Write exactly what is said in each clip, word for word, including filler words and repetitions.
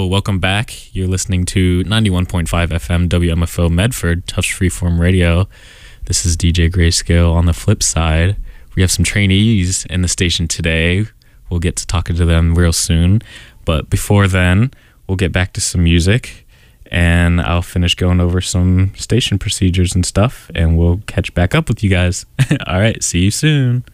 Well, welcome back. You're listening to ninety-one point five F M W M F O Medford, Touch Freeform Radio. This is D J Grayscale. On the flip side, we have some trainees in the station today. We'll get to talking to them real soon. But before then, we'll get back to some music, and I'll finish going over some station procedures and stuff, and we'll catch back up with you guys. All right, see you soon.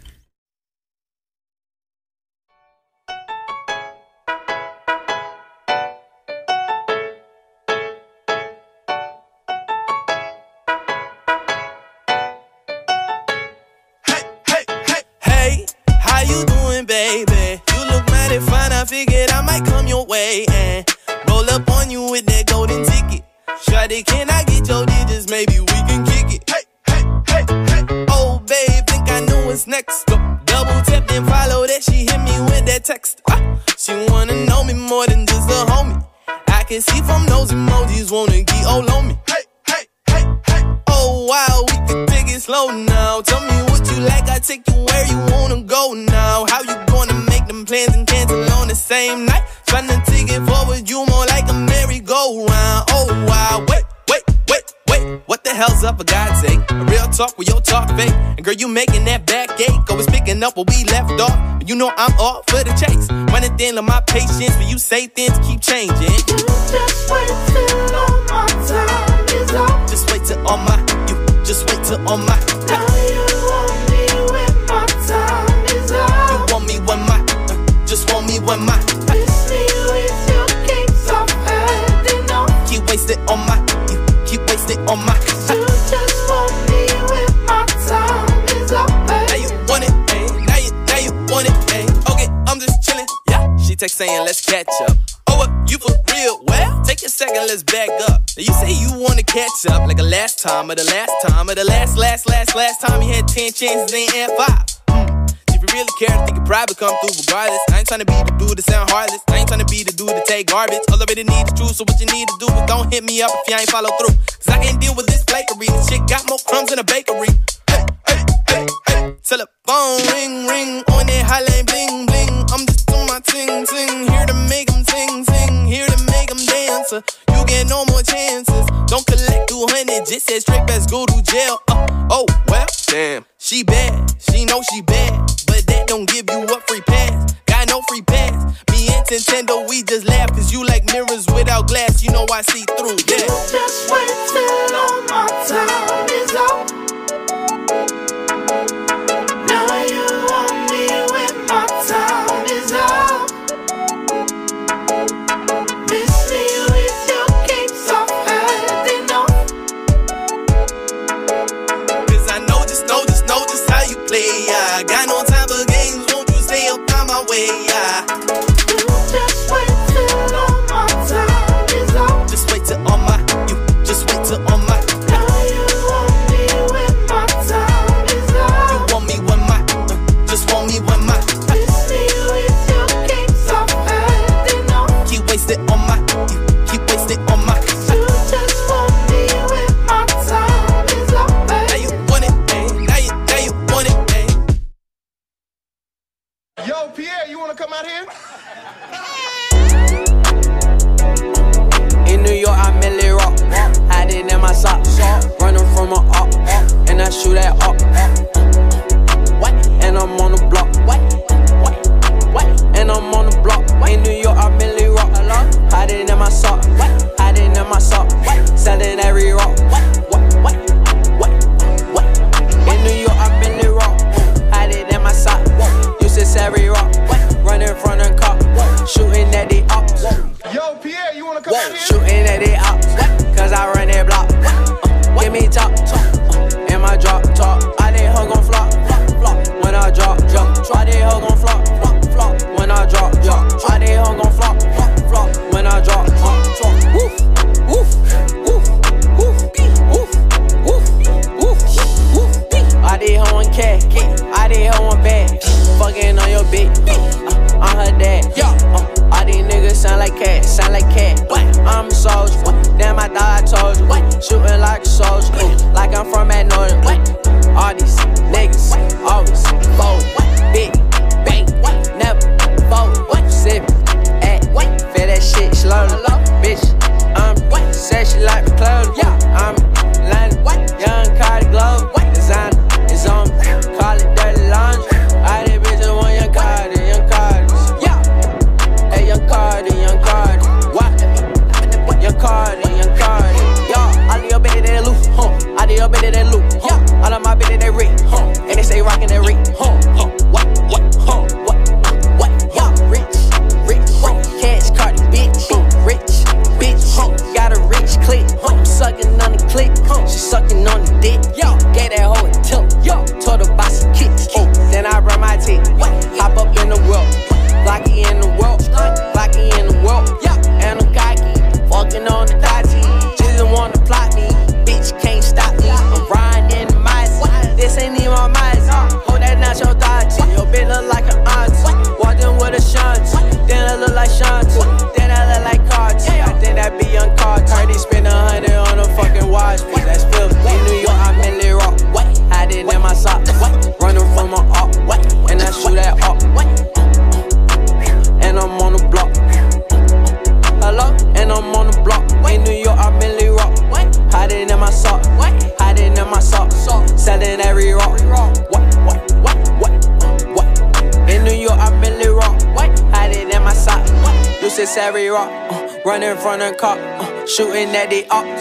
Baby, you look mighty fine, I figured I might come your way and roll up on you with that golden ticket. Shawty, can I get your digits? Maybe we can kick it. Hey, hey, hey, hey. Oh, babe, think I know what's next. Go. Double tap and follow that, she hit me with that text. Ah, she wanna know me more than just a homie. I can see from those emojis, wanna get all on me. Hey, hey, hey, hey. Oh, wow, we can take it slow now. Tell me what you like, I take you where you wanna go now. How you gonna make them plans and cancel on the same night? Tryna take it forward, you more like a merry-go-round. Oh wow, wait, wait, wait, wait. What the hell's up for God's sake? A real talk with your talk fake. And girl, you making that back ache. Always picking up where we left off. But you know I'm all for the chase. Running thin on my patience, but you say things keep changing. You just wait till all my time is up. Just wait till all my, you just wait till all my time. Now you want me when my time is up. You want me when my, uh, just want me when my miss me with your games off heading on. Keep wasting on my, you keep wasting on my. You just want me when my time is up. Now you want it, ayy. Now you, now you want it, ayy. Okay, I'm just chilling, yeah. She text saying let's catch up. Oh, what, you for real? Well, take a second, let's back up. Now you say you wanna catch up like a last time or the last time or the last, last, last, last time you had ten chances, ain't had five. Hmm. If you really care, I think you probably come through regardless. I ain't tryna be the dude to sound heartless. I ain't tryna be the dude to take garbage. All I really need is truth, so what you need to do is don't hit me up if you ain't follow through. Cause I can't deal with this flakery. This shit got more crumbs in a bakery. Hey, hey, hey, hey. Till the phone ring, ring on that hotline bling, bling. I'm just on my ting, ting. Here to make them sing, sing. Here to make them dance. You get no more chances. Don't collect two hundred, just said straight best go to jail. Uh, oh, well, damn. She bad, she know she bad. But that don't give you a free pass. Got no free pass. Me and Nintendo, we just laugh. Cause you like mirrors without glass. You know I see through, yeah. You just wait till all my time is up. Now you want me when my time is up. Miss me with your games off heading on. Cause I know, just know, just know just how you play, yeah. Got no time for games, won't you stay up on my way, yeah. You just wait till all my time is up. Just wait till all my, you just wait till all my. Now you want me when my time is up. You want me when my, uh, just want me when my. Miss me with your games off heading on. Keep wasting on my, you keep wasting on my. You just want me when my time is up. Now you want it, ayy. Now you, now you want it, ayy. Yo, Pierre, you wanna come out here? In New York, I merely rock, hiding in my socks, running from a up, and I shoot at up. And I'm on the block, and I'm on the block. In New York, I merely rock, hiding in my sock, hiding in my sock, selling every rock. In New York, I merely rock, hiding in my sock, used to every rock, running from the cop, shooting at the ops. Yo, Pierre, you wanna come out here? Shooting at the ops, cause I run that block. Uh, give me top, uh, in my drop, top. I did hug on flop, flop, flop. When I drop, drop. I did hug on flop, flop, flop. When I drop, drop. I did hug on flop, flop, flop. When I drop, drop, drop. Woof, woof, woof, woof, woof, woof, woof, woof. I did hug on cat, I did hug on bag. Fucking on your bitch, uh, I'm her dad. Yeah, uh, all these niggas sound like cat, sound like cat. I'm a soldier, damn I thought I told you. Shooting like a soldier, like I'm from at Northern. All these niggas always fold, big bang, never fold. Sip, at, feel that shit slowly. my bitch, they rich, huh? And they say rockin' that rich, huh? Huh? What? What? Huh? What? What? Yeah, rich, rich, huh? Cash card, bitch, rich, bitch, huh? Got a rich click, huh? I'm sucking on the click, huh? She sucking on the dick, yo. Gave that hoe a tip, yo. Told her buy some kicks, oh. Then I run my teeth, hop up in the world, Glocky in the world, Glocky in the world, yeah. And I'm cocky, fucking on the dotty. Just wanna plot me, bitch can't stop me. I'm riding in the Mazda, this ain't even my Mazda. Hold that nacho dodgy, your bitch look like an auntie. Walked in with a shanty, then I look like Shanti, then I look like Cartier. I think that be young Cartier. Spend a hundred on a fucking watch, bitch, that's filthy. In New York, I'm in Lil Rock, hide it in my socks, running from my up, and I shoot that up. And I'm on the block. Hello? And I'm on the block. In New York, I'm in Lil Rock. Hide it in my sock. Hide it in my sock. Selling every rock. What? What? What? What? What? In New York, I'm in Lil Rock. Hide it in my sock. You said every rock. Uh, running from the cop. Uh, shooting at the ops.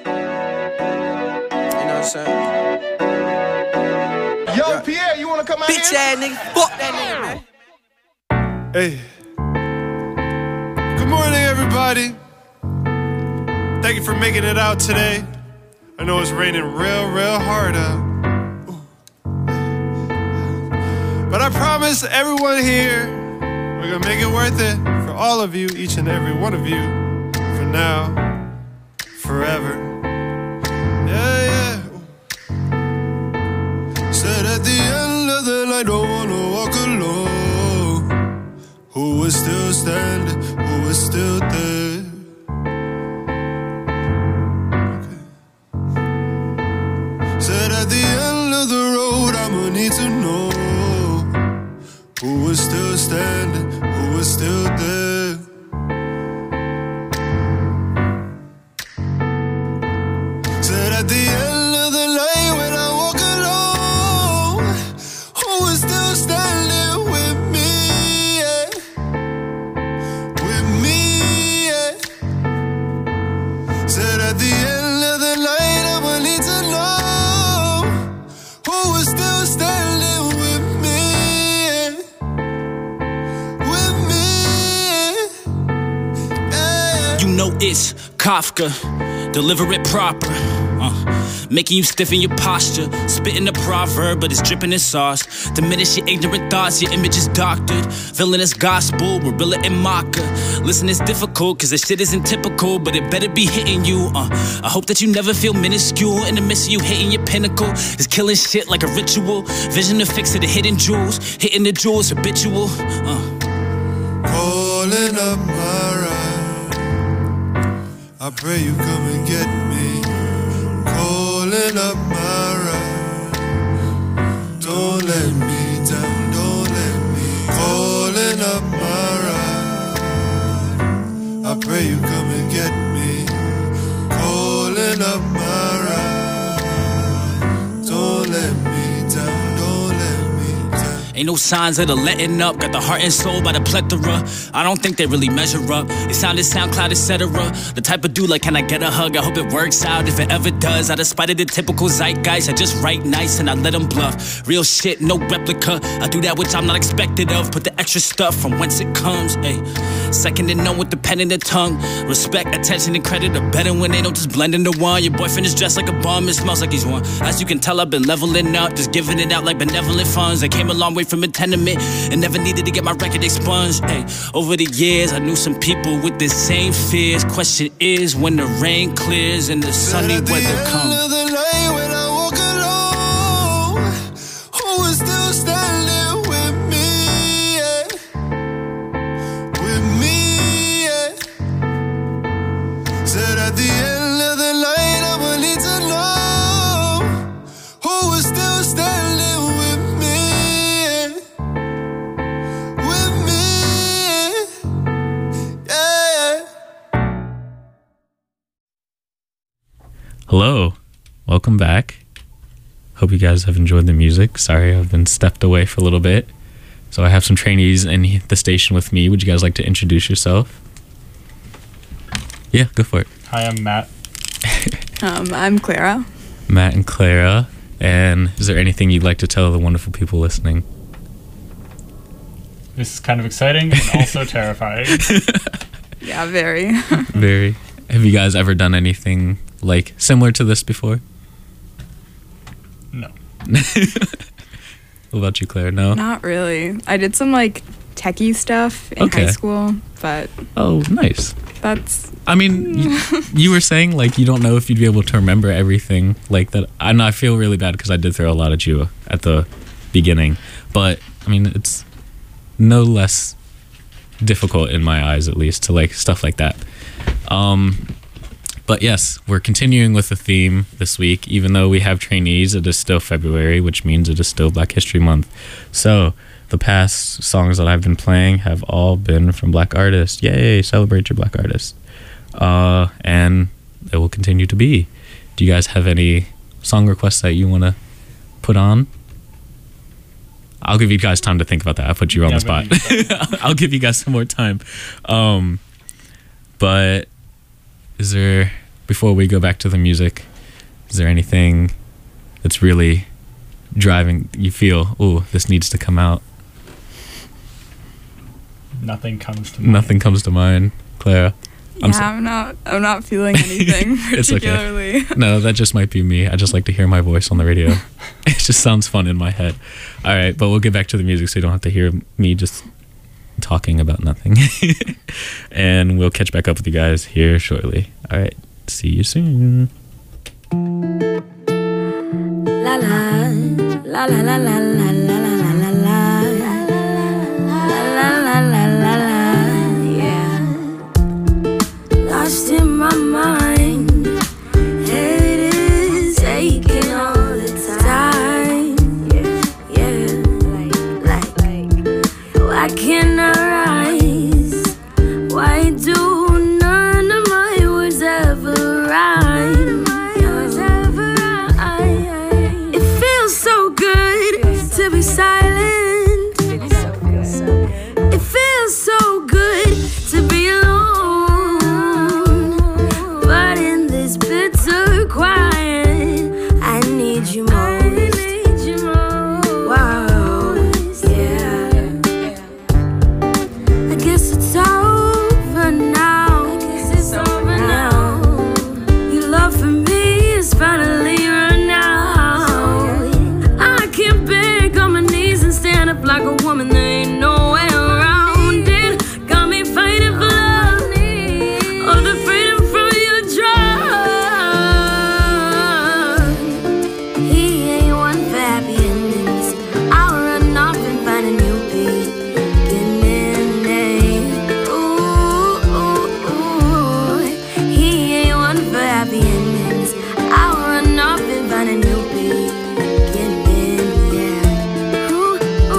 You know what I'm saying? Yo, yeah. Pierre, you wanna come out Bitch here? ass nigga. Fuck that nigga, man. Hey. Good morning, everybody. Thank you for making it out today. I know it's raining real, real hard out. Ooh. But I promise everyone here, we're gonna make it worth it for all of you, each and every one of you, for now, forever. Yeah, yeah. Said at the end of the night, don't wanna walk alone. Who was still standing? Who was still there? Okay. Said at the end of the road, I'ma need to know who was still standing, who was still there. Said at the end of the night when I walk alone, who was still standing with me, yeah. With me, yeah. Said at the end of the night I'ma need to know who was still standing with me, yeah. With me, yeah. You know it's Kafka, deliver it proper. Uh, making you stiffen your posture, spitting a proverb, but it's dripping in sauce. Diminish your ignorant thoughts, your image is doctored. Villainous gospel, Marilla and Maka. Listen, it's difficult, cause this shit isn't typical, but it better be hitting you. Uh, I hope that you never feel minuscule in the midst of you hitting your pinnacle. It's killing shit like a ritual. Vision to fix it, the hidden jewels. Hitting the jewels, habitual. Uh. Calling up my ride, I pray you come and get me. Calling up my ride, don't let me down, don't let me. Calling up my ride, I pray you come and get me. Calling up my ride, don't let me down, don't let me down. Ain't no signs of the letting up. Got the heart and soul by the plethora. I don't think they really measure up. It sounded SoundCloud, et cetera. The type of dude like, can I get a hug? I hope it works out if it ever does. Out of spite of the typical zeitgeist, I just write nice and I let them bluff. Real shit, no replica. I do that which I'm not expected of. Put the extra stuff from whence it comes. Ay. Second to none with the pen and the tongue. Respect, attention, and credit are better when they don't just blend into one. Your boyfriend is dressed like a bum, it smells like he's one. As you can tell, I've been leveling up, just giving it out like benevolent funds. I came a long way from a tenement and never needed to get my record expunged. Ay. Over the years, I knew some people with the same fears. Question is, when the rain clears and the sunny weather comes. Of the night when I walk alone, who is still standing with me, yeah. With me, yeah. Said at the end of the night I'ma need to know who is still standing with me, yeah. With me, yeah. Hello, welcome back. Hope you guys have enjoyed the music. Sorry, I've been stepped away for a little bit. So I have some trainees in the station with me. Would you guys like to introduce yourself? Yeah, go for it. Hi, I'm Matt. Um, I'm Clara. Matt and Clara. And is there anything you'd like to tell the wonderful people listening? This is kind of exciting and also terrifying. Yeah, very. Very. Have you guys ever done anything like similar to this before? No. What about you, Claire? No? Not really. I did some like techie stuff in Okay. high school, but Oh, nice. that's I mean, you, you were saying like you don't know if you'd be able to remember everything like that. I know I feel really bad because I did throw a lot at you at the beginning, but I mean it's no less difficult in my eyes, at least, to like stuff like that. Um, but yes, we're continuing with the theme this week. Even though we have trainees, it is still February, which means it is still Black History Month. So the past songs that I've been playing have all been from Black artists. Yay! Celebrate your Black artists. Uh, and it will continue to be. Do you guys have any song requests that you want to put on? I'll give you guys time to think about that. I put you on Yeah, the spot. I'll give you guys some more time. Um, but is there, before we go back to the music, is there anything that's really driving, you feel, oh, this needs to come out? Nothing comes to mind. Nothing comes to mind. Clara? yeah. I'm so- I'm not. I'm not feeling anything It's okay. particularly. No, that just might be me. I just like to hear my voice on the radio. It just sounds fun in my head. All right, but we'll get back to the music so you don't have to hear me just talking about nothing. And we'll catch back up with you guys here shortly. All right, see you soon. La la la la la la la la la la la la la la la, yeah. Lost in my mind, head is aching all the time, yeah, yeah. Like, like, why can't I rise? Why do none of my words ever rhyme? It feels so good to be silent. It feels so good to be alone. But in this bitter quiet, I need you most. Wow, yeah. I guess it's over now. I guess it's over now. Your love for me is finally run out. I can't beg on my knees and stand up like a woman. There ain't no way around it. Got me fighting for love or the freedom from your drug. He ain't one for happy endings. I'll run off and find a new beginning. Ooh, ooh, ooh. He ain't one for happy endings. I'll run off and find a new beginning. Yeah. Ooh, ooh,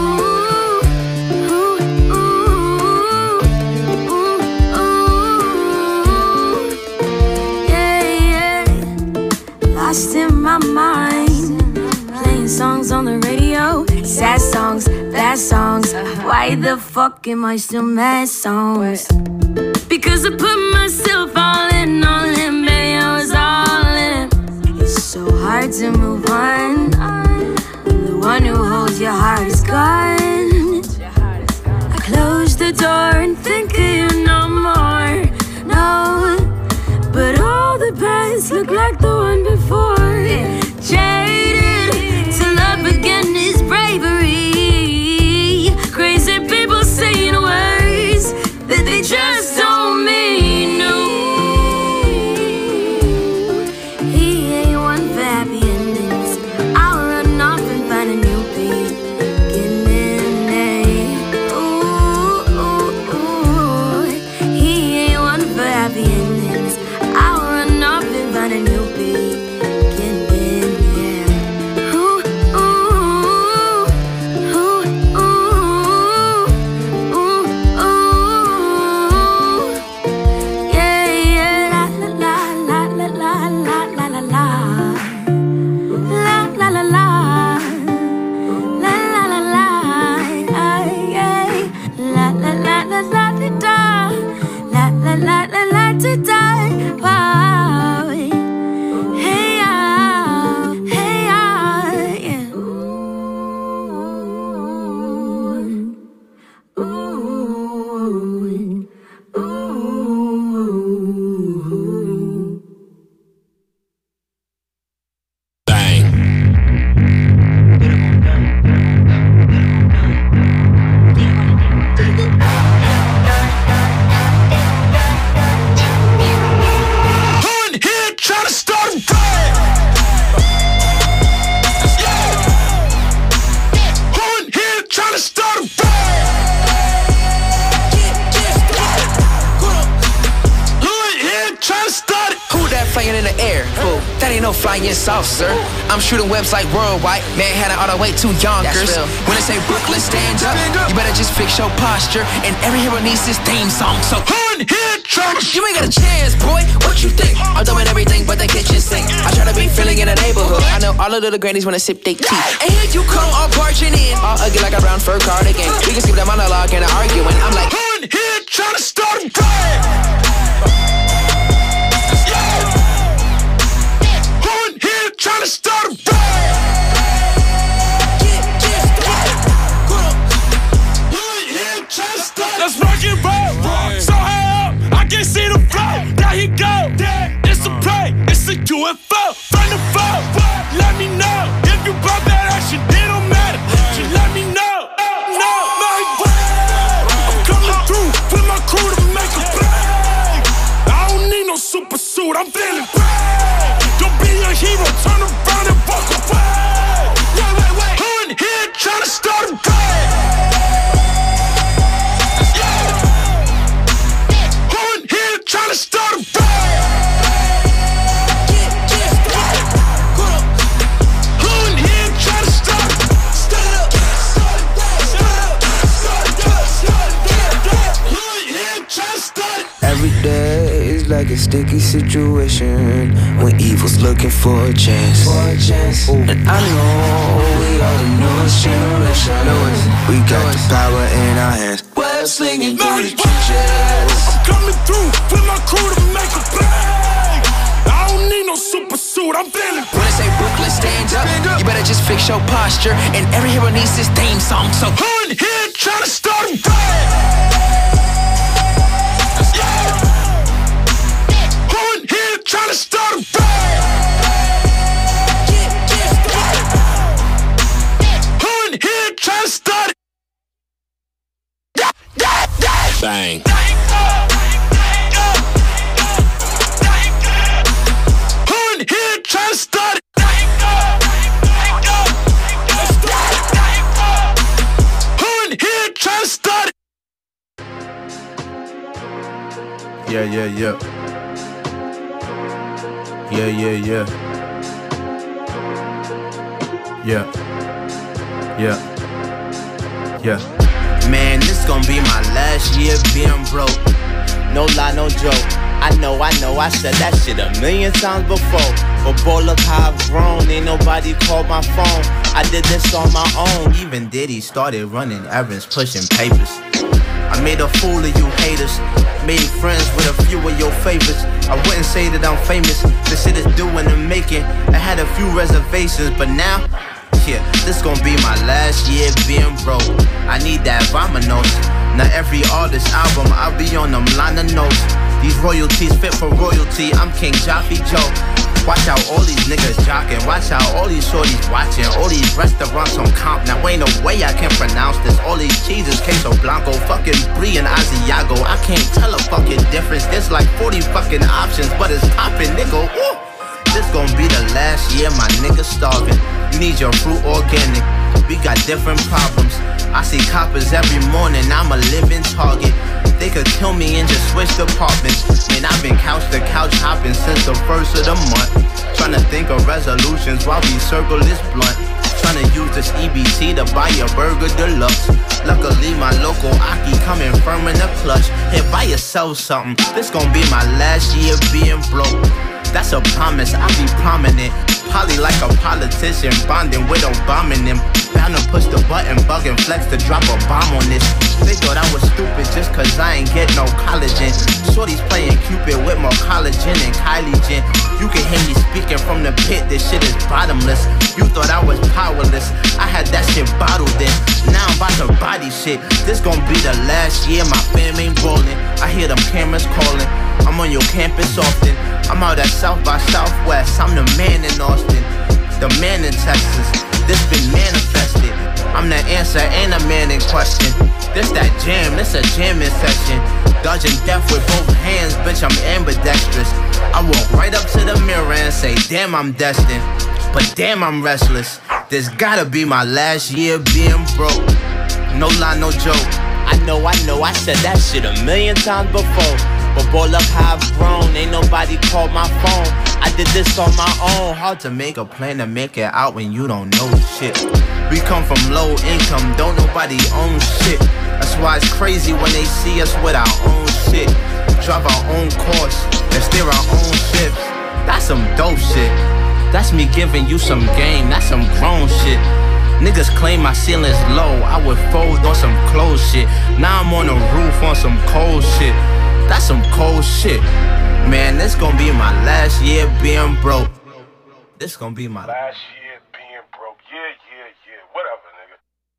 ooh, ooh, ooh, ooh. Yeah, yeah. Lost in my mind, playing songs on the radio, sad songs, bad songs. Why the fuck am I still mad songs? Because I put myself all in, all in, baby, I was all in. It's so hard to move on when the one who holds your heart is gone. I close the door and think of you no more, no. But all the past look like the one before. Jaded to love again is bravery. Crazy people saying words that they just don't mean. No, he ain't one for happy endings. I'll run off and find a new beginning. Ooh, ooh, ooh. He ain't one for happy endings. I'll run off and find a new beginning. Yeah. Ooh, ooh, ooh, ooh, ooh, ooh. Yeah, yeah. La la la la la la la la. La la la la. La la la la. Yeah. La la la la la la da. La la la la la da da. Wow. Hey, ah. fire? Who in here tryna start a fire? Who in here tryna start it? Who that flying in the air? Who? That ain't no flying saucer. I'm shooting webs like worldwide. Manhattan all the way to Yonkers. When they say Brooklyn, stand up, you better just fix your posture. And every hero needs his theme song. So who in here tryna? You ain't got a chance, boy. What you think? I'm doing everything but the kitchen sink. I try to be feeling in the neighborhood. I know all of the little grannies wanna sip their tea. And here you come all barging in, all ugly like a brown fur cardigan. We can skip that monologue and the arguing. I'm like, who in here tryna start a fire? Tryna start a fire. Let's rock and roll. So high up, I can't see the flow. There he go. It's a play, it's a U F O. From the phone, let me know if you brought that action. It don't matter. Just let me know. No, my way. I'm coming through with my crew to make a play. I don't need no super suit. I'm feeling brave. Don't be a hero, turn around and walk away. Wait, wait, wait. Who in here tryna start a fire? Who in here tryna start a fire? Who in here tryna start it? Start it up, start it up, start it up, start it up. Who in here tryna start it? Every day is like a sticky situation when evil's looking for a chance. For a chance. And I know we are the newest generation. We got the power in our hands. We're slinging through the trenches. I'm coming through with my crew to make a play. I don't need no super suit. I'm feeling. When I say Brooklyn, stand up, you better just fix your posture. And every hero needs his theme song. So who in here tryna start a fire? Tryna start a fire. Who in here tryna start it? Bang. Who in here tryna start it? Who in here tryna start it? Yeah, yeah, yeah. Yeah, yeah, yeah. Yeah. Yeah. Yeah. Man, this gon' be my last year being broke. No lie, no joke. I know, I know, I said that shit a million times before. But boy, look how I've grown. Ain't nobody called my phone. I did this on my own. Even Diddy started running errands, pushing papers. I made a fool of you haters. Made friends with a few of your favorites. I wouldn't say that I'm famous. This shit is due in the making. I had a few reservations, but now, yeah, this gon' be my last year being broke. I need that Vominos. Now every artist album, I'll be on them liner notes. These royalties fit for royalty. I'm King Jaffe Joe. Watch out, all these niggas jocking. Watch out, all these shorties watching. All these restaurants on comp. Now ain't no way I can pronounce this. All these cheeses, queso blanco, fucking brie and Asiago. I can't tell a fucking difference. There's like forty fucking options, but it's poppin', nigga. Ooh. This gon' be the last year my niggas starving. You need your fruit organic. We got different problems. I see coppers every morning. I'm a living target. They could kill me and just switch departments. Man, I've been couch to couch hopping since the first of the month. Tryna think of resolutions while we circle this blunt. Tryna use this E B T to buy a burger deluxe. Luckily my local Aki coming firm in the clutch. Hey, buy yourself something. This gon' be my last year being broke. That's a promise, I be prominent. Probably like a politician, bonding with Obama and them. Bound to push the button, bugging flex to drop a bomb on this. They thought I was stupid just cause I ain't get no collagen. Shorty's playing Cupid with more collagen and Kylie Jen. You can hear me speaking from the pit, this shit is bottomless. You thought I was powerless, I had that shit bottled in. Now I'm about to body shit. This gon' be the last year my fam ain't rolling. I hear them cameras calling, I'm on your campus often. I'm out at South by Southwest, I'm the man in Austin, the man in Texas. This been manifested, I'm the answer and a man in question. This that jam, this a jamming session. Dodging death with both hands, bitch, I'm ambidextrous. I walk right up to the mirror and say, damn, I'm destined. But damn, I'm restless. This gotta be my last year being broke. No lie, no joke. I know, I know, I said that shit a million times before. But boy, look how I've grown. Ain't nobody called my phone. I did this on my own. Hard to make a plan to make it out when you don't know shit. We come from low income, don't nobody own shit. That's why it's crazy when they see us with our own shit. Drive our own course and steer our own ships. That's some dope shit. That's me giving you some game, that's some grown shit. Niggas claim my ceiling's low, I would fold on some clothes shit. Now I'm on the roof on some cold shit. That's some cold shit. Man, this gon' be my last year being broke. This gon' be my last year being broke. Yeah, yeah, yeah. Whatever, nigga.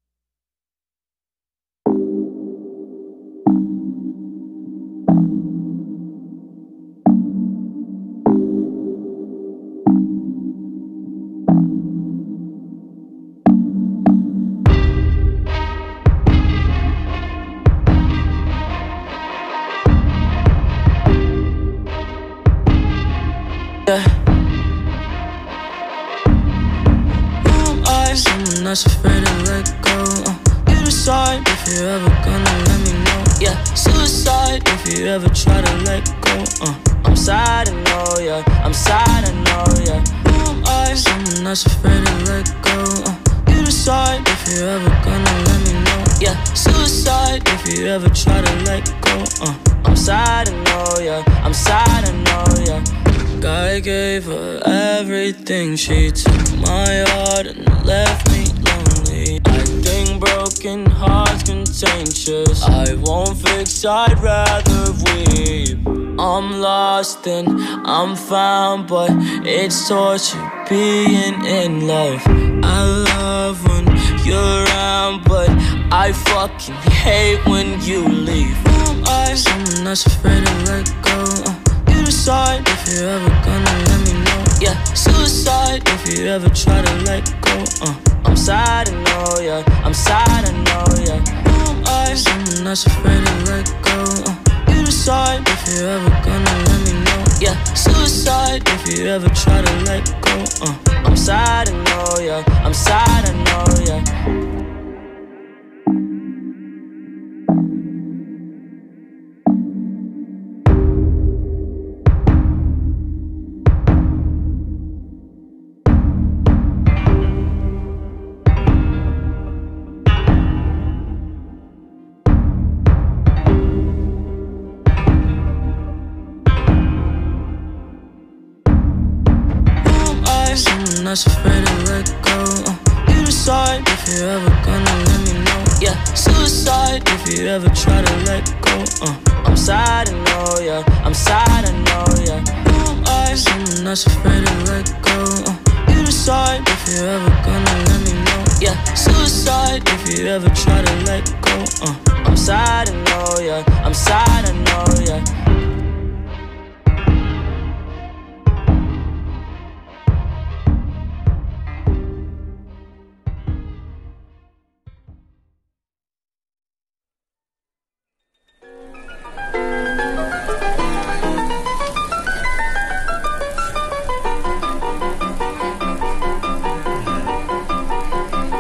Not afraid to let go. Uh, you decide if you're ever gonna let me know. Yeah, suicide if you ever try to let go. Uh, I'm sad, I know, yeah. I'm sad, I know, yeah. Who am I? Someone that's afraid to let go. Uh, you decide if you're ever gonna let me know. Yeah, suicide if you ever try to let go. Uh, I'm sad, I know, yeah. I'm sad, I know, yeah. I gave her everything. She took my heart and left me lonely. I think broken hearts contagious. I won't fix, I'd rather weep. I'm lost and I'm found, but it's torture being in love. I love when you're around, but I fucking hate when you leave. Who am I? Someone that's afraid to let go. uh. Decide if you're ever gonna let me know. Yeah, suicide if you ever try to let go. Uh, I'm sad, I know, yeah. I'm sad, I know, yeah. Who am I? Someone that's afraid to let go. Uh, you decide if you're ever gonna let me know. Yeah, suicide if you ever try to let go. Uh, I'm sad, I know, yeah. I'm sad, I know, yeah. Not afraid to let go. Uh, you decide if you're ever gonna let me know. Yeah, suicide if you ever try to let go. Uh, I'm sad, I know, yeah. I'm sad, I know, yeah. Who am I? Someone that's afraid to let go. Uh, you decide if you're ever gonna let me know. Yeah, suicide if you ever try to let go. Uh, I'm sad, I know, yeah. I'm sad, I know, yeah.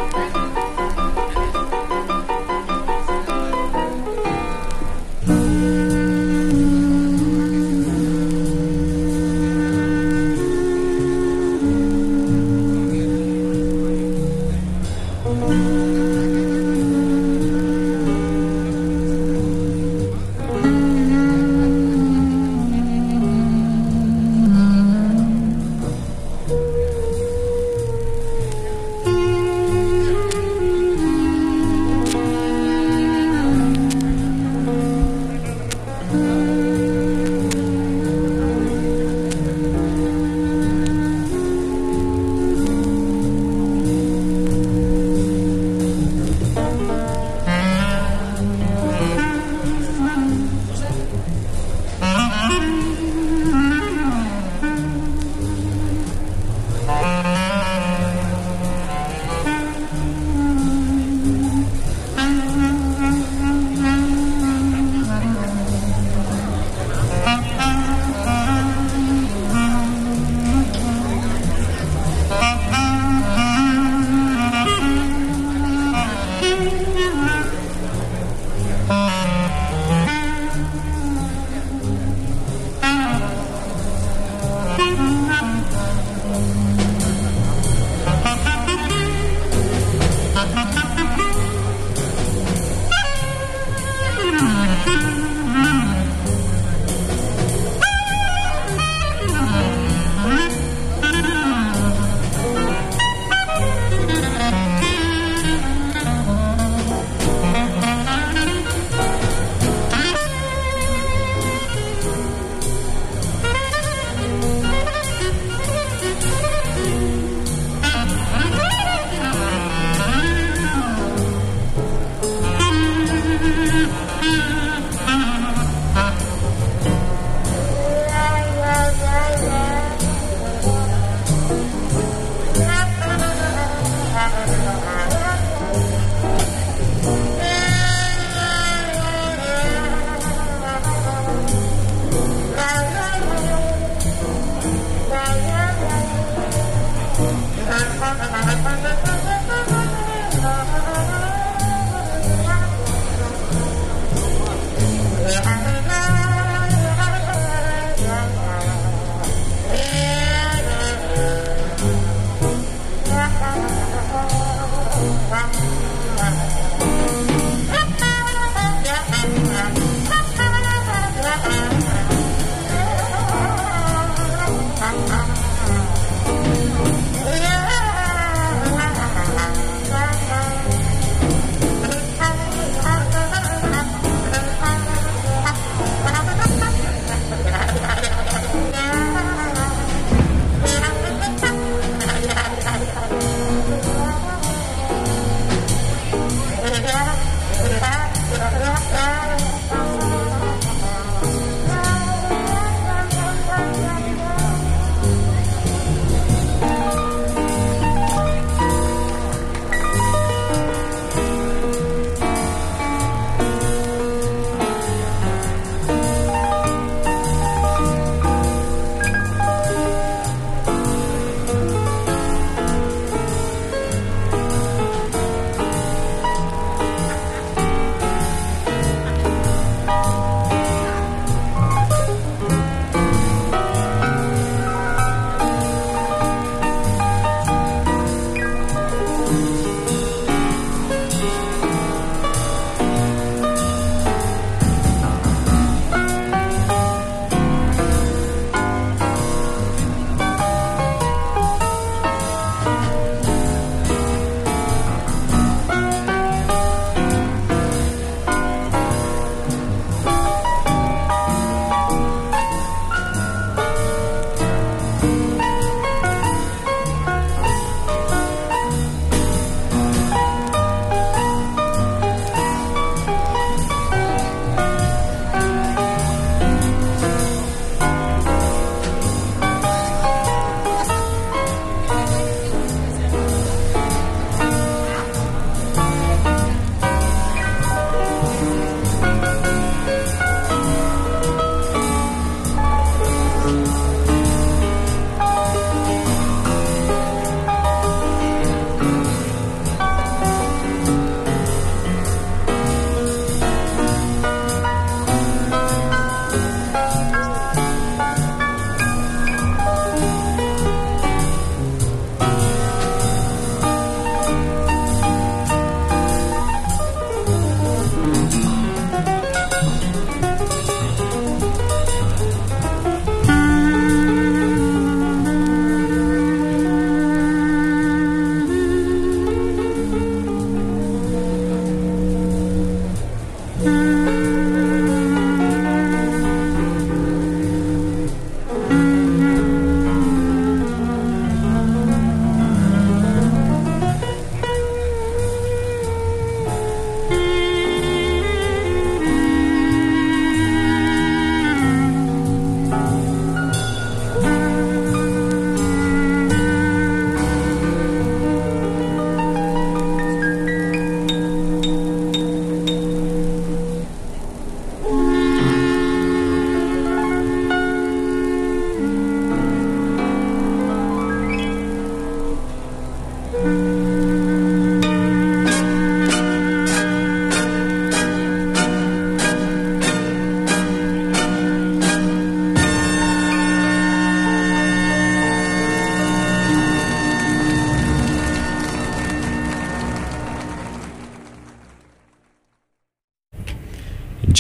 Ooh.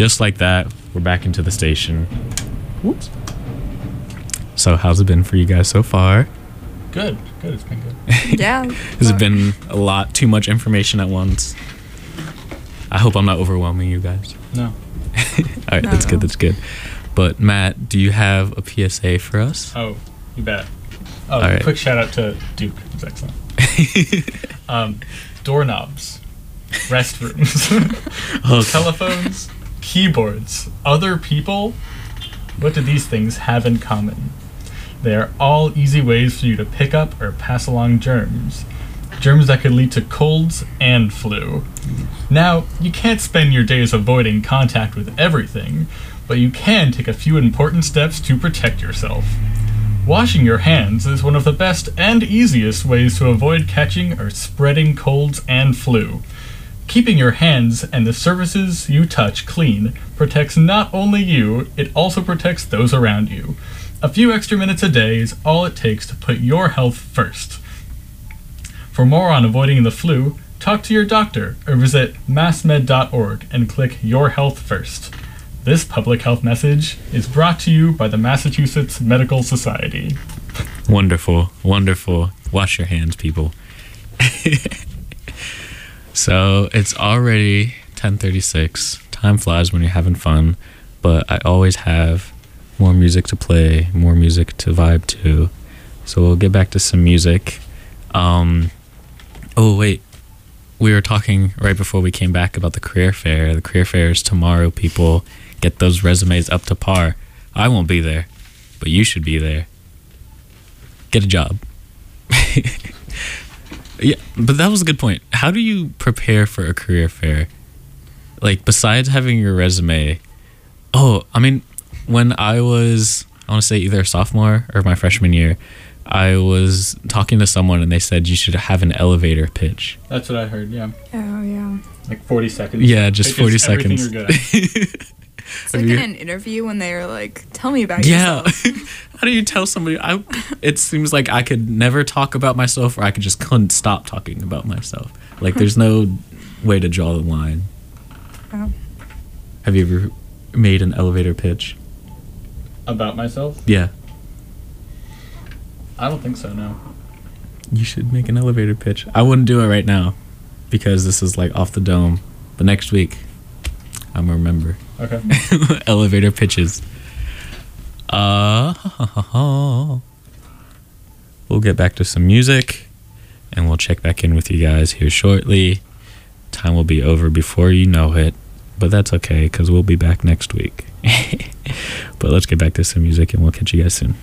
just like that, we're back into the station. Whoops. So how's it been for you guys so far? Good, good. It's been good. Yeah. Has it been a lot, too much information at once? I hope I'm not overwhelming you guys. No. All right, No, that's no. good, that's good. But Matt, do you have a P S A for us? Oh, you bet. Oh, All right. quick shout out to Duke. It was excellent. um, doorknobs, restrooms, Okay. telephones, keyboards, other people. What do these things have in common? They are all easy ways for you to pick up or pass along germs. Germs that could lead to colds and flu. Now, you can't spend your days avoiding contact with everything, but you can take a few important steps to protect yourself. Washing your hands is one of the best and easiest ways to avoid catching or spreading colds and flu. Keeping your hands and the surfaces you touch clean protects not only you, it also protects those around you. A few extra minutes a day is all it takes to put your health first. For more on avoiding the flu, talk to your doctor or visit mass med dot org and click Your Health First. This public health message is brought to you by the Massachusetts Medical Society. Wonderful, wonderful. Wash your hands, people. So it's already ten thirty-six. Time flies when you're having fun, but I always have more music to play, more music to vibe to. So we'll get back to some music. Um, oh, wait. We were talking right before we came back about the career fair. The career fair is tomorrow, people. Get those resumes up to par. I won't be there, but you should be there. Get a job. Yeah, but that was a good point. How do you prepare for a career fair? Like, besides having your resume... Oh, I mean, when I was, I want to say either a sophomore or my freshman year, I was talking to someone and they said you should have an elevator pitch. That's what I heard, yeah. Oh, yeah. Like forty seconds. Yeah, just Like, forty it's everything seconds. you're good at. It's like in an interview when they're like, tell me about Yeah. yourself. How do you tell somebody? I, it seems like I could never talk about myself, or I could just couldn't stop talking about myself. Like, there's no way to draw the line. Oh. Have you ever made an elevator pitch? About myself? Yeah. I don't think so, no. You should make an elevator pitch. I wouldn't do it right now because this is like off the dome. But next week, I'm gonna remember. Okay. Elevator pitches. Uh, we'll get back to some music and we'll check back in with you guys here shortly. Time will be over before you know it, but that's okay because we'll be back next week. But let's get back to some music and we'll catch you guys soon.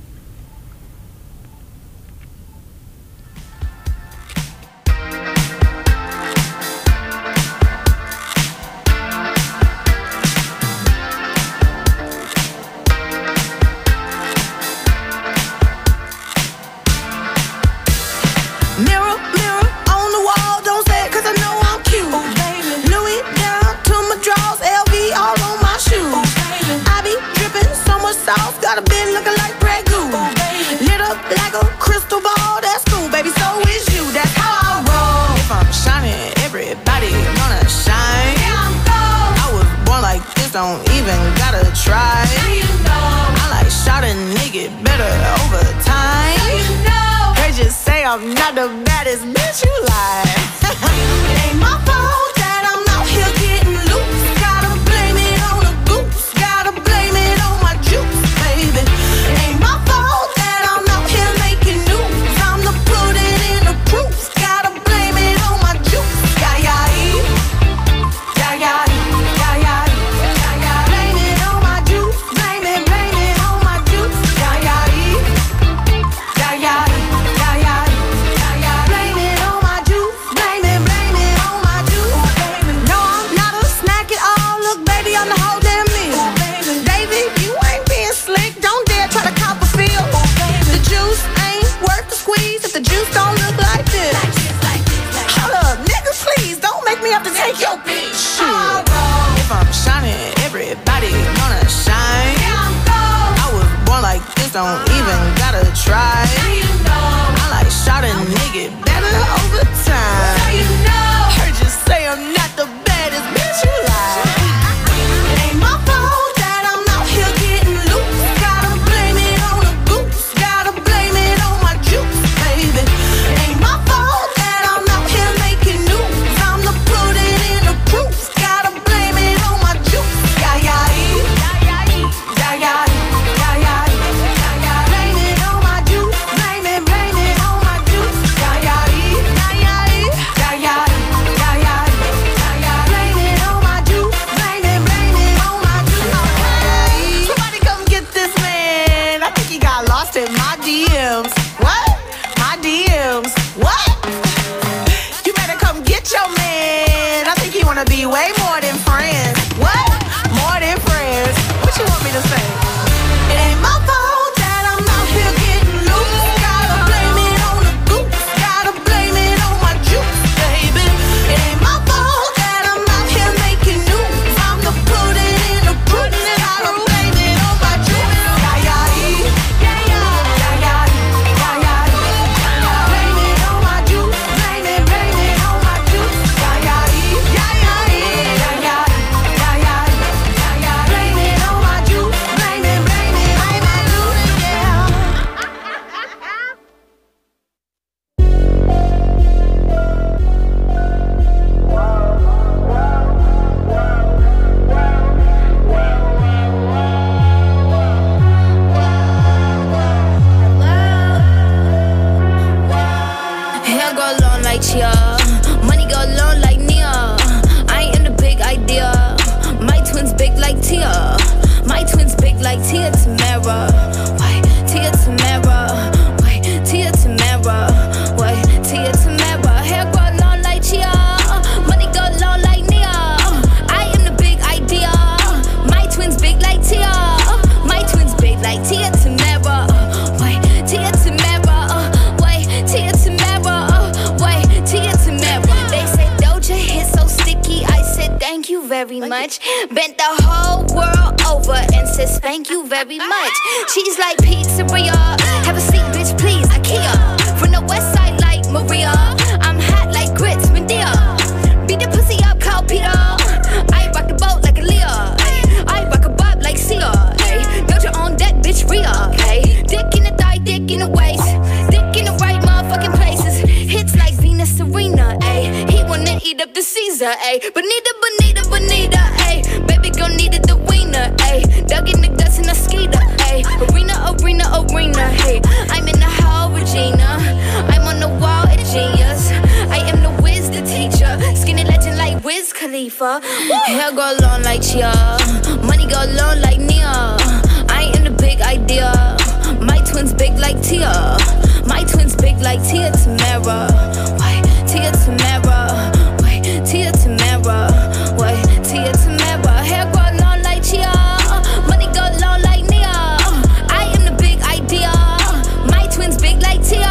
Mirror, mirror on the wall, don't say it 'cause I know I'm cute. Oh, baby. Louis down to my drawers, L V all on my shoes. Oh, baby. I be dripping so much sauce, got a bit looking like Grey Goose. Oh, baby. Lit up like a crystal ball, that's cool, baby, so is you, that's how I roll. If I'm shining, everybody gonna shine. Yeah, I'm gold. I was born like this, don't even gotta try. Now you know. I like shot a nigga better over time. Now you know. They just say I'm not the baddest bitch you like. It ain't my fault that I'm out here getting loose. Gotta blame it on the goose. Gotta blame it on my juice, baby. It ain't my fault that I'm out here making news. I'm the put it in the proof. Gotta blame it on my juice. Yeah, yeah, yeah, yeah, yeah, yeah, yeah. Blame it on my juice. Blame it, blame it on my juice. Yeah, yeah, yeah, yeah, yeah, yeah. Blame it on my juice. Blame it, blame it on my juice. No, I'm not a snack at all. Look, baby, I'm the whole damn meal. David, you ain't being slick. Don't dare try to cop a feel. The juice ain't worth the squeeze if the juice don't look like this. Hold up, nigga, please don't make me have to take your bitch. Shit. If I'm shining, everybody gonna shine. I was born like this, don't even gotta try. I like shot a nigga better over time. Heard you say I'm not the baddest bitch you like. It Hair go long like Chia, money go long like Nia. I am the big idea. My twins big like Tia. My twins big like Tia Tamara. Why Tia Tamara? Why Tia Tamara? Why Tia Tamara? Hair go long like Chia, money go long like Nia. I am the big idea. My twins big like Tia. My twins big like Tia Tamara. Why Tia Tamara? Why Tia Tamara? Why Tia Tamara? They say Doja hit so sticky. I said thank you very much. Bent the whole world over and says thank you very much. She's like pizzeria. Have a seat, bitch, please. IKEA. From the west side like Maria. I'm hot like grits, Medea. Beat the pussy up, Carl Peter. I rock the boat like a Leah. I rock a bob like Sia. Doja on deck, bitch, Rhea. Dick in the thigh, dick in the waist. Dick in the right motherfucking places. Hits like Venus Serena. Ay. He wanna eat up the Caesar. Ay. Bonita, bonita, bonita. Ay. Baby girl needed the wiener. Ay. Dug in the guts in a skeeter. Ay. Arena, arena, arena. Hey, I'm in the hall, Regina. I'm on the wall, a genius. I am the whiz, the teacher. Skinny legend like Wiz Khalifa. Hair go long like Chia. Money go long like Nia. I am the big idea. My twins big like Tia. My twins big like Tia Tamara. Why Tia Tamara? Why Tia Tamara? Why Tia Tamara? Hair go long like Chia. Money go long like Nia. I am the big idea. My twins big like Tia.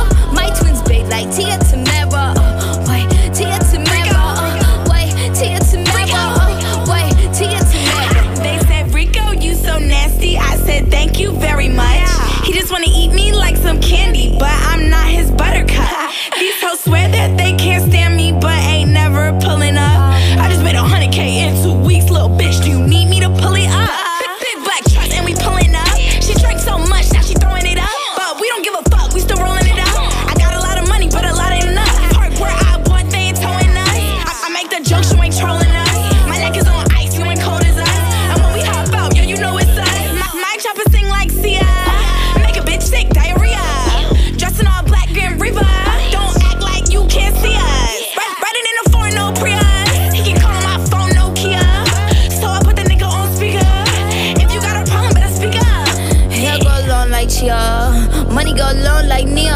My twins big like Tia Tamara. Why Tia Tamara? Why Tia Tamara? Why Tia Tamara? They said, Rico, you so nasty. I said, thank you very much. He just wanna eat me like some candy, but I'm not his buttercup. These hoes swear that they can't stand me, but ain't never pulling up. I just made a hundred K in two weeks, little bitch. Do you need me to pull it up? Big, big black trucks and we pulling up. She drank so much, now she throwing it up. But we don't give a fuck, we still rolling it up. I got a lot of money, but a lot ain't enough. Park where I bought, they ain't towing us. I, I make the jokes, you ain't trolling us. My neck is on ice, you ain't cold as us. And when we hop out, yo, you know it's us. My, my chopper sing like Sia. Make a bitch sick, diarrhea. Dressing all black, Grim Reaper. Don't act like you can't see us. R- riding in a foreign, no Prius. He can call on my phone, Nokia. So I put the nigga on speaker. If you got a problem, better speak up. Hair go long like Chia. Money go long like Nia.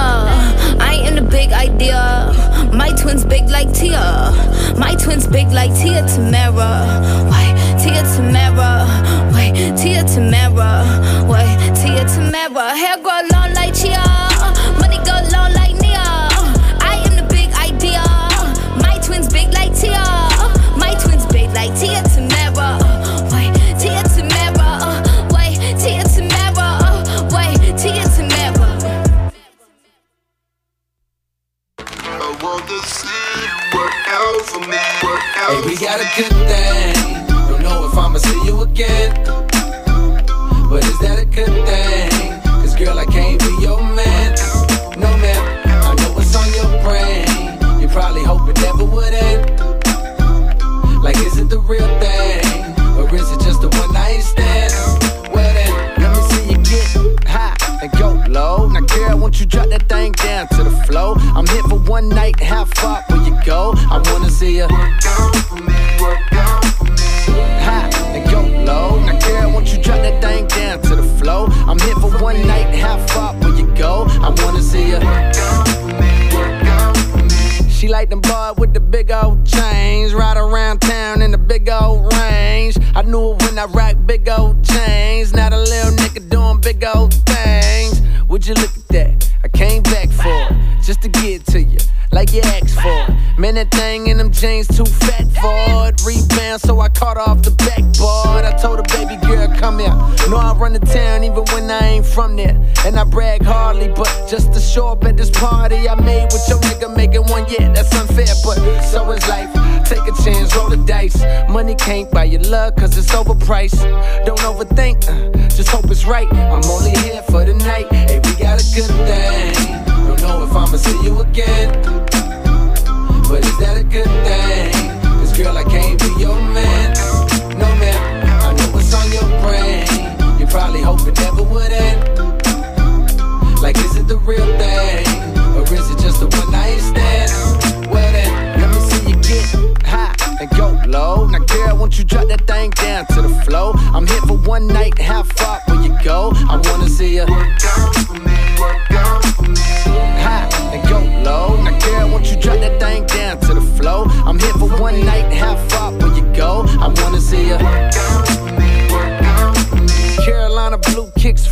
I am the big idea. My twins big like Tia. My twins big like Tia Tamara. Why Tia Tamara? Why Tia Tamara? Why Tia Tamara? Hair go long like Chia. Money go long like Nia. I am the big idea. My twins big like Tia. My twins big like Tia Tamara. Why Tia Tamara? Why Tia Tamara? Why Tia Tamara? I want to see you work out for me. Work out. Hey, we got a good thing. Don't know if I'ma see you again, but is that a good thing? Cause girl, I can't be your man. No man, I know what's on your brain. You probably hope it never would end. Like, is it the real thing? Or is it just a one night stand? Well then, let me see you get high and go low. Now girl, won't you drop that thing down to the floor? I'm here for one night, how far will you go? I wanna see you work out for me, work out for me. High and go low. Now girl, won't you drop that thing down to the floor? I'm here for one night, how far will you go? I wanna see you work out for me, work out for me. She like them boys with the big old chains, ride around town in the big old range. I knew it when I rock big old chains. Now the little nigga doing big old things. Would you look at that? I came back for it, just to get to you, like you asked for it. Man, that thing in them jeans too fat for it. Rebound, so I caught off the backboard. I told her, baby girl, come here. Know I run the town even when I ain't from there. And I brag hardly, but just to show up at this party I made with your nigga making one, yeah, that's unfair, but so is life. Take a chance, roll the dice. Money can't buy your love, cause it's overpriced. Don't overthink, uh, just hope it's right. I'm only here for the night. Hey, we got a good thing. Don't know if I'ma see you again, but is that a good thing? Cause girl, I can't be your man. No man, I know what's on your brain. You probably hope it never would end. Like, is it the real thing? Or is it just a one night stand?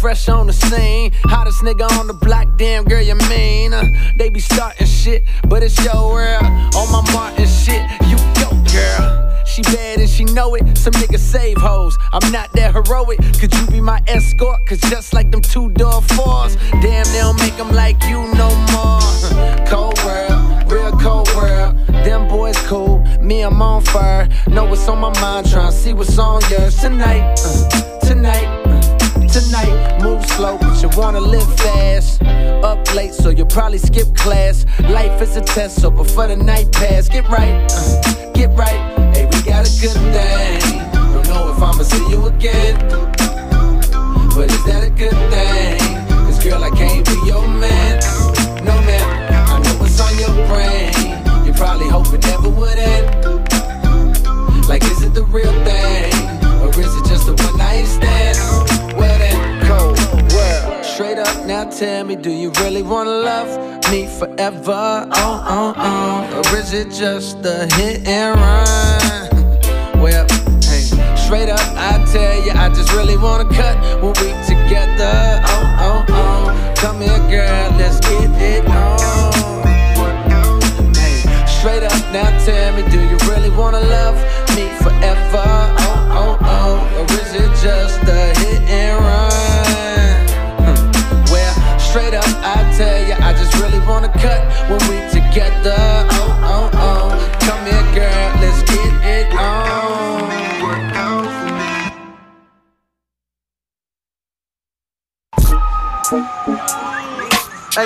fresh on the scene. Hottest nigga on the block, damn girl, you mean? Uh, they be starting shit, but it's your world. On my Martin shit, you go, girl. She bad and she know it. Some niggas save hoes. I'm not that heroic. Could you be my escort? Cause just like them two-door fours, damn, they don't make them like you no more. Cold world, real cold world. Them boys cool, me I'm on fire. Know what's on my mind, tryna see what's on yours. Tonight, uh, tonight, uh, tonight. Move slow, but you wanna live fast. Up late, so you'll probably skip class. Life is a test, so before the night pass, get right, uh, get right. Hey, we got a good thing. Don't know if I'ma see you again, but is that a good thing? Cause girl, I can't be your man. No man, I know what's on your brain. You probably hope it never would end. Like, is it the real thing? Or is it just a one night stand? Well then, cold world. Straight up, now tell me, do you really wanna love me forever? Oh, oh, oh. Or is it just a hit and run? Well, hey, straight up, I tell you, I just really wanna cut when we together. Oh, oh, oh. Come here, girl, let's get it on. Hey, straight up, now tell me, do you really wanna love me forever? Oh, oh, oh. Or is it just a hit and run? Hmm. Well, straight up, I tell you, I just really wanna cut when we together. Oh, oh, oh. Come here, girl, let's get it on. Hey.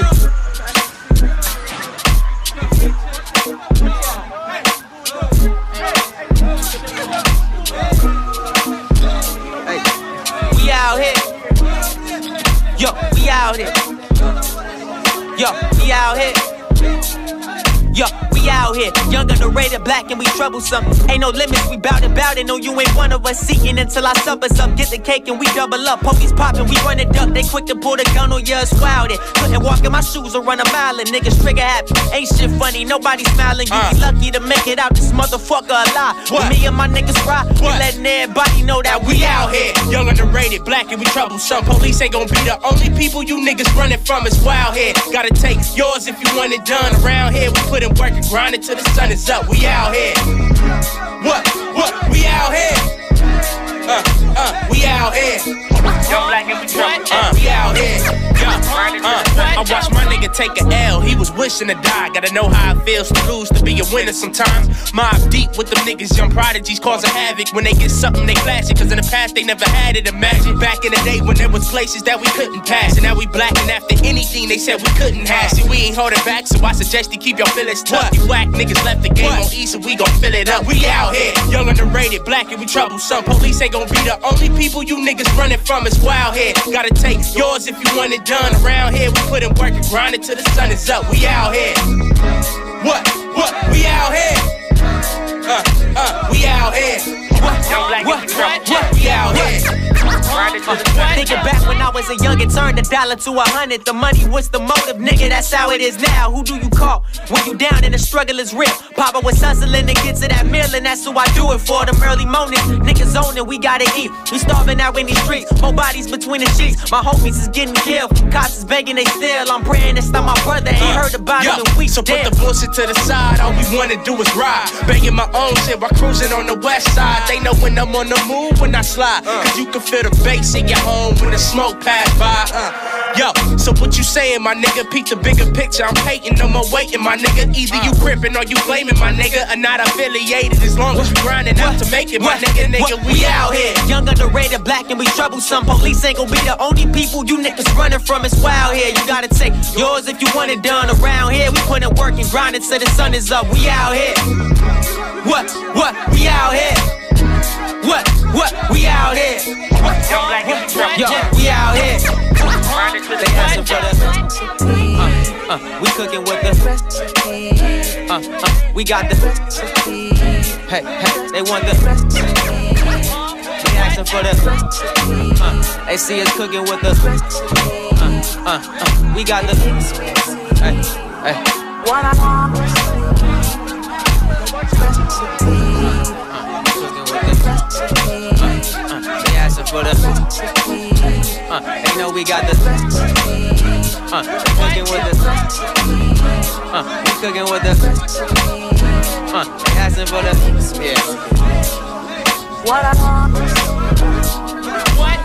Hey. We out here. Yo, we out here. Yo, we out here. Yo, we out here. Young, underrated, black, and we troublesome. Ain't no limits, we bout it, bout it. No, you ain't one of us. Seeking until our supper's up. Get the cake and we double up. Police poppin', we run it up. They quick to pull the gun on ya, it's wild it. Couldn't walk in my shoes or run a mile and niggas trigger happy. Ain't shit funny, nobody smiling. You uh. be lucky to make it out this motherfucker alive. When me and my niggas ride, we letting everybody know that we, we out here. Young, underrated, black, and we troublesome. Police ain't gonna be the only people you niggas running from. It's wild here. Gotta take yours if you want it done. Around here, we put in work and grind it till the sun is up. We out here. What? What? We out here. Uh, uh, we out here. Young, black, and we troublesome. Uh, we out here. Uh, I watched my nigga take a L, he was wishing to die. Gotta know how it feels to lose, to be a winner sometimes. Mob deep with them niggas, young prodigies causing havoc. When they get something, they flash it, cause in the past they never had it. Imagine back in the day when there was places that we couldn't pass. And now we blacking after anything they said we couldn't have. See, we ain't holding back, so I suggest you keep your feelings tough. You whack niggas left the game on E, so we gon' fill it up. We out here, young, underrated, black, and we troublesome. Police ain't gon' be the only people you niggas running from. It's wild here. Gotta take yours if you want it done. Around here, we put in work and grind it till the sun is up. We out here. What? What? We out here. Uh, uh, we out here. What? What? What? What? We out here. Uh, thinking back when I was a youngin', turned a dollar to a hundred. The money was the motive, nigga, that's how it is now. Who do you call when you down and the struggle is real? Papa was hustling to get to that meal, and that's who I do it for. Them early mornings, niggas on it, we gotta eat. We starving out in these streets, more bodies between the sheets. My homies is getting killed, cops is begging they steal. I'm praying it's not my brother, ain't uh, heard about yeah. him in weeks. So put damn. the bullshit to the side, all we wanna do is ride. Banging my own shit while cruising on the west side. They know when I'm on the move when I slide, uh. cause you can feel the bass in your home when the smoke pass by. Uh. Yo, so what you saying, my nigga? Peep the bigger picture, I'm hating, no more waiting, my nigga. Either you crippin' or you blaming, my nigga, or not affiliated. As long as you grinding out to make it, my nigga, nigga, we out here. Young, underrated, black, and we troublesome. Police ain't gon' be the only people you niggas running from. It's wild here. You gotta take yours if you want it done. Around here, we put in work and grind it till the sun is up. We out here. What? What? We out here. What? What? We out here. Yo, we out here. They asking for the uh, uh, we cooking with the uh, uh, we got the hey, hey, they want the they asking for the uh, they see us cooking with the uh, uh, uh, we got the hey, hey. What I want uh, uh, they asking for the uh, Uh, they know we got the. Uh, they cooking with the. Uh, we cooking with the. Uh, they asking for the. Yeah. What I want. What?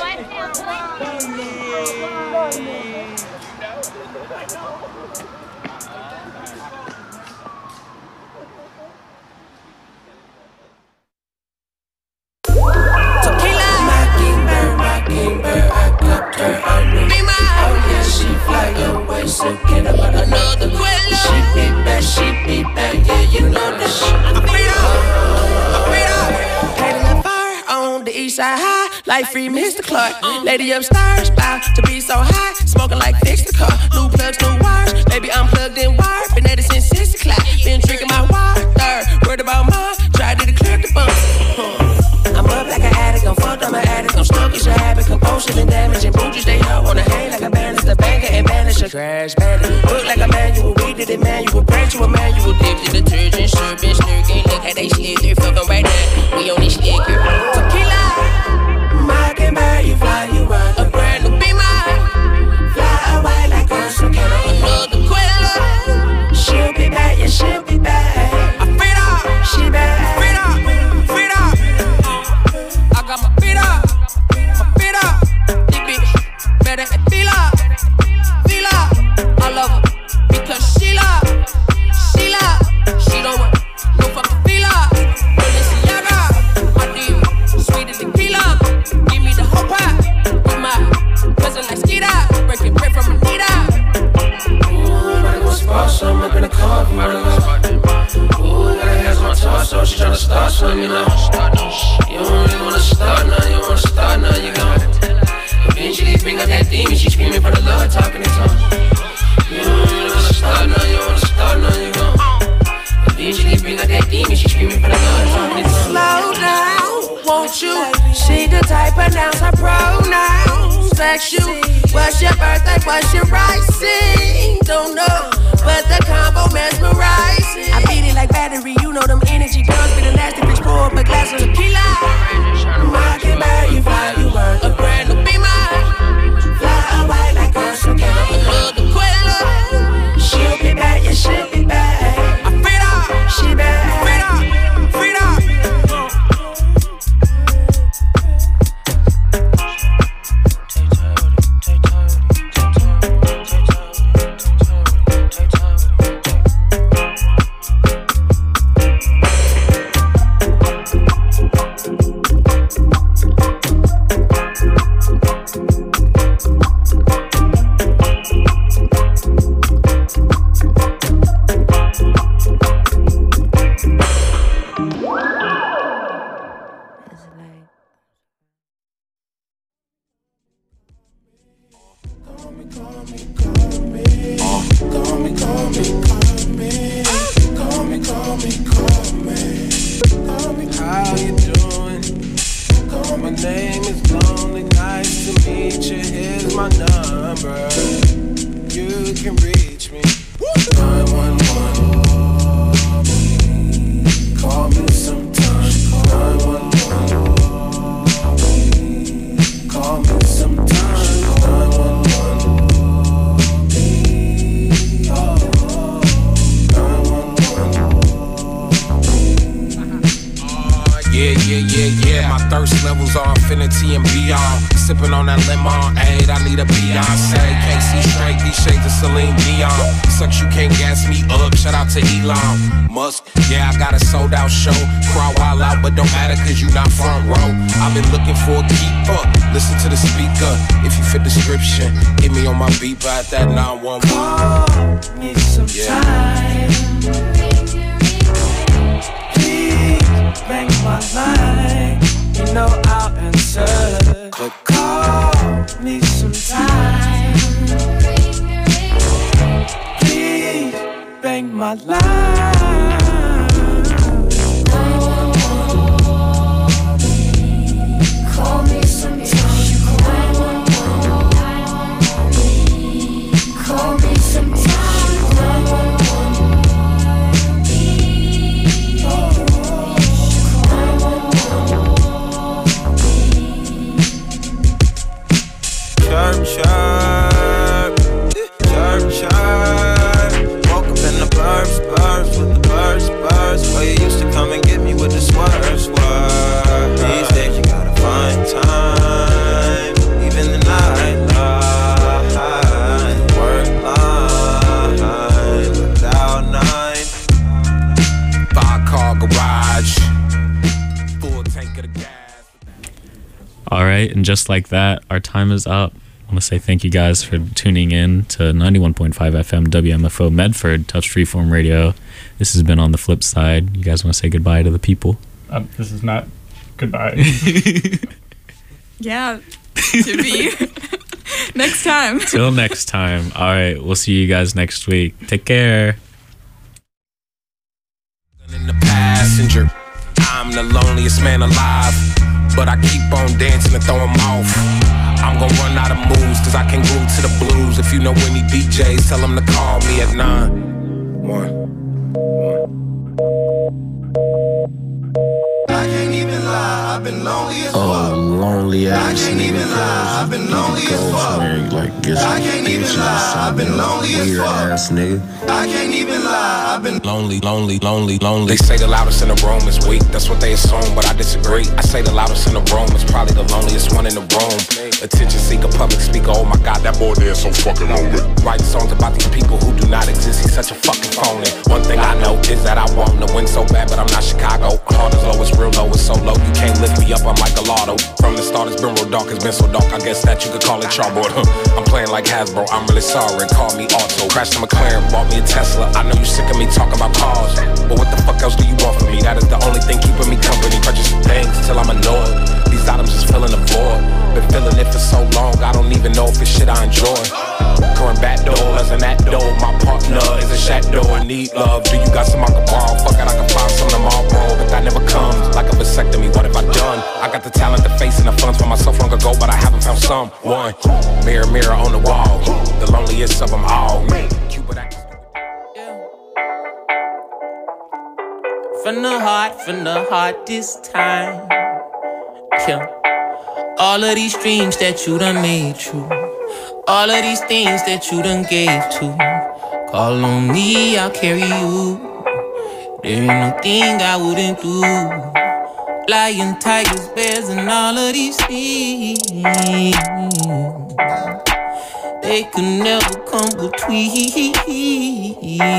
So get up on another question. She be back, she be back, yeah, you know that shit. I'm free up, I'm free up. Painting a fire on the east side high, like free Mister Clark. Lady upstairs, bout to be so high, smoking like fix the car. New plugs, new wires, baby I'm plugged in wire. Been at it since six o'clock, been drinking my water. Worried about mine, tried to clear the bumps. I'm up like an addict, I'm fucked, I'm an addict. I'm stuck, it's a habit, compulsion and damage. And booties, they all wanna hang like a bandit. The banker and banish a trash bandit. Look like a manual, read it in manual. Branch to a manual, dip the detergent, serpent, snurking. Look how they slither, fucking right now. We on this liquor. Tequila, I can buy you, fly you out. A brand new Beamer, fly away like a can another Quilla. She'll be back, yeah, she'll be back. I feed up, she back. Feed up, feed up. I got my feet up, my feet up. This bitch better than Fila, Fila. I love her because she love, she love. She don't want no fucking Fila. Balenciaga, my diva, sweeter than tequila. Give me the whole pot, with my cousin like Skeeta, breaking bread from Anita. Ooh, I'm gonna go spot some, I'm gonna call from her. Ooh, gotta have my torso, she tryna start something, you know. You don't really wanna start now, you wanna start now, you gon' eventually bring out that demon, she screaming for the Lord, talking in tongues. You don't really wanna start now, you wanna start now, you gon' eventually bring out that demon, she screaming for the Lord, talking in tongues. Slow down, won't you? She the type announce her pronouns. Sex you, what's your birthday, what's your rising? Don't know, but the combo mesmerizing. I beat it like battery, you know them energy girls be the nasty bitch, pour up a glass of tequila. I can buy you, fly you out. A brand new Beamer, fly away like a can another Quilla. She'll be back, yeah, she'll be back. I feed up, she back. Feed up, feed up. How you doing? My name is Lonely, nice to meet you. Here's my number, you can reach me. nine one one, call me sometime. nine one one, call me sometime. nine one one. Yeah, yeah, yeah, yeah. My thirst levels are infinity and beyond. Sipping on that lemonade, I need a Beyonce. Can't see straight, these shades of Celine Dion. Sucks, you can't gas me up. Shout out to Elon Musk. Yeah, I got a sold out show. Crowd wild out, but don't matter cause you not front row. I've been looking for a keeper. Listen to the speaker. If you fit description, hit me on my beeper at that nine one one. Call me sometime. Bang my line, you know I'll answer. But call me sometime. Please bang my line. Call me sometime. Call me sometime. right, and just like that, our time is up. I want to say thank you guys for tuning in to ninety-one point five F M W M F O Medford Touch Freeform Radio. This has been On the Flip Side. You guys want to say goodbye to the people? Um, this is not goodbye. Yeah, to be. Next time. Till next time. All right, we'll see you guys next week. Take care. In the passenger, I'm the loneliest man alive, but I keep on dancing and throw 'em off. I'm gonna run out of moves, cause I can glue to the blues. If you know any D Js, tell them to call me at nine. One. I can't even lie, I've been lonely as fuck. Oh, lonely ass I can't even lie, I've been lonely as fuck. Like, get I can't even lie, I've been lonely as weird fuck. ass nigga. I can't even lie, I've been Lonely, lonely, lonely, lonely. They say the loudest in the room is weak, that's what they assume, but I disagree. I say the loudest in the room is probably the loneliest one in the room. Attention seeker, public speaker, oh my god, that boy there is so fucking lonely. Writing songs about these people who do not exist, he's such a fucking phony. One thing I know is that I want to win so bad, but I'm not Chicago. Heart is low, it's real low, it's so low, you can't lift me up, I'm like a lotto. From the start, it's been real dark, it's been so dark, I guess that you could call it chalkboard. I'm playing like Hasbro, I'm really sorry, call me Auto. Crashed a McLaren, bought me a Tesla, I know you sick of me talking about cars, but what the fuck else do you want from me? That is the only thing keeping me company. Purchasing things till I'm annoyed. These items just filling the void. Been feeling it for so long, I don't even know if it's shit I enjoy. Going back door as an act door. My partner is a shadow and need love. Do you got some I can borrow? Fuck it, I can find some tomorrow, but that never comes. Like a vasectomy, what have I done? I got the talent, the face, and the funds for myself long ago, but I haven't found someone. Mirror, mirror on the wall, the loneliest of them all. From the heart, from the heart this time. Yeah. All of these dreams that you done made true. All of these things that you done gave to. Call on me, I'll carry you. There ain't no thing I wouldn't do. Lion, tigers, bears, and all of these things. They could never come between.